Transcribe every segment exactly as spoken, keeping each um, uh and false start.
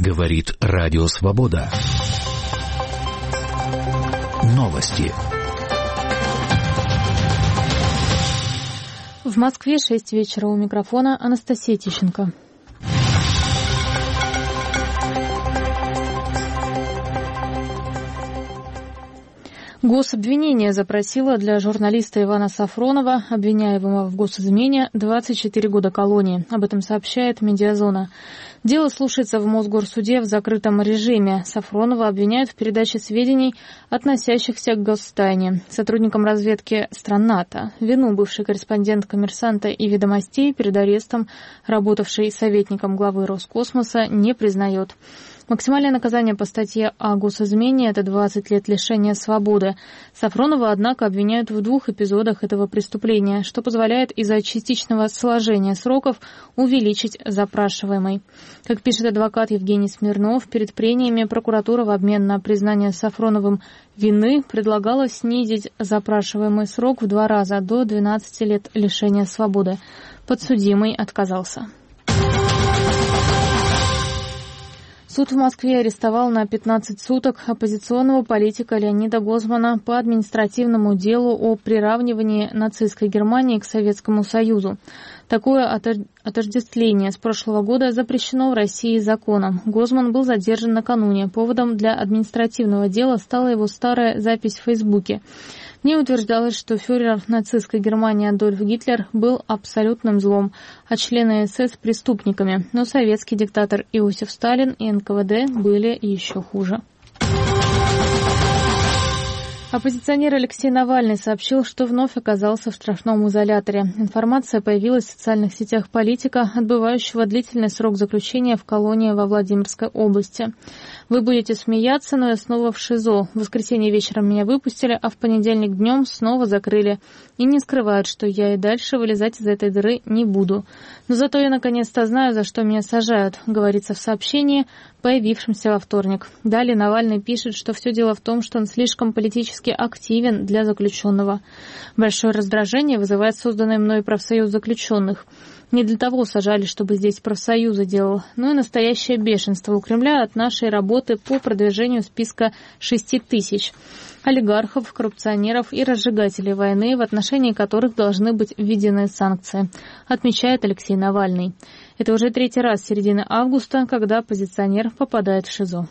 Говорит Радио Свобода. Новости. В Москве шесть вечера. У микрофона Анастасия Тищенко. Гособвинение запросило для журналиста Ивана Сафронова, обвиняемого в госизмене, двадцать четыре года колонии. Об этом сообщает «Медиазона». Дело слушается в Мосгорсуде в закрытом режиме. Сафронова обвиняют в передаче сведений, относящихся к гостайне. Сотрудникам разведки стран НАТО. Вину бывший корреспондент «Коммерсанта» и «Ведомостей» перед арестом, работавший советником главы Роскосмоса, не признает. Максимальное наказание по статье о госизмене – это двадцать лет лишения свободы. Сафронова, однако, обвиняют в двух эпизодах этого преступления, что позволяет из-за частичного сложения сроков увеличить запрашиваемый. Как пишет адвокат Евгений Смирнов, перед прениями прокуратура в обмен на признание Сафроновым вины предлагала снизить запрашиваемый срок в два раза до двенадцати лет лишения свободы. Подсудимый отказался. Суд в Москве арестовал на пятнадцать суток оппозиционного политика Леонида Гозмана по административному делу о приравнивании нацистской Германии к Советскому Союзу. Такое отождествление с прошлого года запрещено в России законом. Гозман был задержан накануне. Поводом для административного дела стала его старая запись в Фейсбуке. В ней утверждалось, что фюрер нацистской Германии Адольф Гитлер был абсолютным злом, а члены эс эс – преступниками. Но советский диктатор Иосиф Сталин и эн ка вэ дэ были еще хуже. Оппозиционер Алексей Навальный сообщил, что вновь оказался в штрафном изоляторе. Информация появилась в социальных сетях политика, отбывающего длительный срок заключения в колонии во Владимирской области. Вы будете смеяться, но я снова в ШИЗО. В воскресенье вечером меня выпустили, а в понедельник днем снова закрыли. И не скрывают, что я и дальше вылезать из этой дыры не буду. Но зато я наконец-то знаю, за что меня сажают, говорится в сообщении, появившемся во вторник. Далее Навальный пишет, что все дело в том, что он слишком политически активен для заключенного. Большое раздражение вызывает созданный мной профсоюз заключенных. Не для того сажали, чтобы здесь профсоюзы делал, но и настоящее бешенство у Кремля от нашей работы по продвижению списка шести тысяч олигархов, коррупционеров и разжигателей войны, в отношении которых должны быть введены санкции, отмечает Алексей Навальный. Это уже третий раз с середины августа, когда оппозиционер попадает в ШИЗО.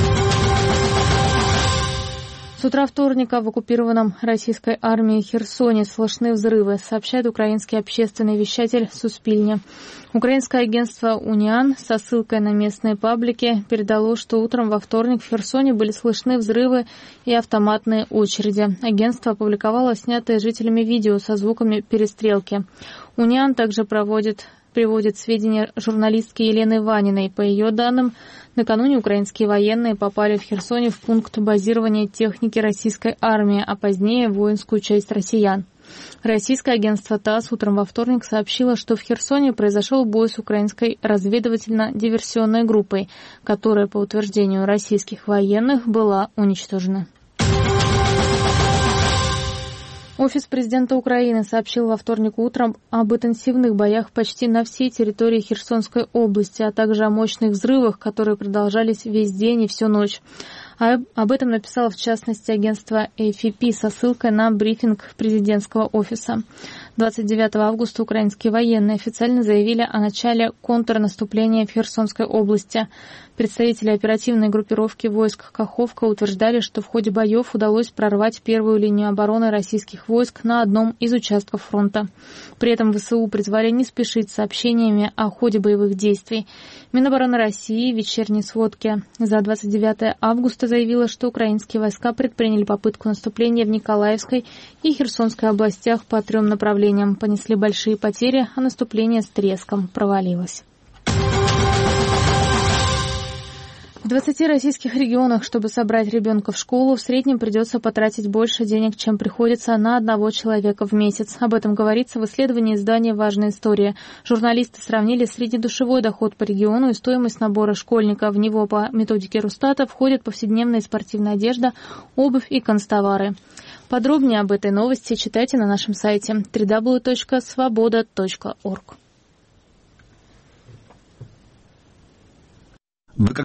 С утра вторника в оккупированном российской армией Херсоне слышны взрывы, сообщает украинский общественный вещатель Суспильне. Украинское агентство «Униан» со ссылкой на местные паблики передало, что утром во вторник в Херсоне были слышны взрывы и автоматные очереди. Агентство опубликовало снятые жителями видео со звуками перестрелки. «Униан» также проводит... приводит сведения журналистки Елены Ваниной. По ее данным, накануне украинские военные попали в Херсоне в пункт базирования техники российской армии, а позднее в воинскую часть россиян. Российское агентство ТАСС утром во вторник сообщило, что в Херсоне произошел бой с украинской разведывательно-диверсионной группой, которая, по утверждению российских военных, была уничтожена. Офис президента Украины сообщил во вторник утром об интенсивных боях почти на всей территории Херсонской области, а также о мощных взрывах, которые продолжались весь день и всю ночь. А об этом написало, в частности, агентство эй эф пи со ссылкой на брифинг президентского офиса. двадцать девятого августа украинские военные официально заявили о начале контрнаступления в Херсонской области. Представители оперативной группировки войск Каховка утверждали, что в ходе боев удалось прорвать первую линию обороны российских войск на одном из участков фронта. При этом вэ эс у призвали не спешить с сообщениями о ходе боевых действий. Минобороны России в вечерней сводке за двадцать девятого августа заявила, что украинские войска предприняли попытку наступления в Николаевской и Херсонской областях по трем направлениям, понесли большие потери, а наступление с треском провалилось. В двадцати российских регионах, чтобы собрать ребенка в школу, в среднем придется потратить больше денег, чем приходится на одного человека в месяц. Об этом говорится в исследовании издания «Важная история». Журналисты сравнили среднедушевой доход по региону и стоимость набора школьника. В него по методике Росстата входят повседневная спортивная одежда, обувь и канцтовары. Подробнее об этой новости читайте на нашем сайте дабл ю дабл ю дабл ю точка свобода точка орг.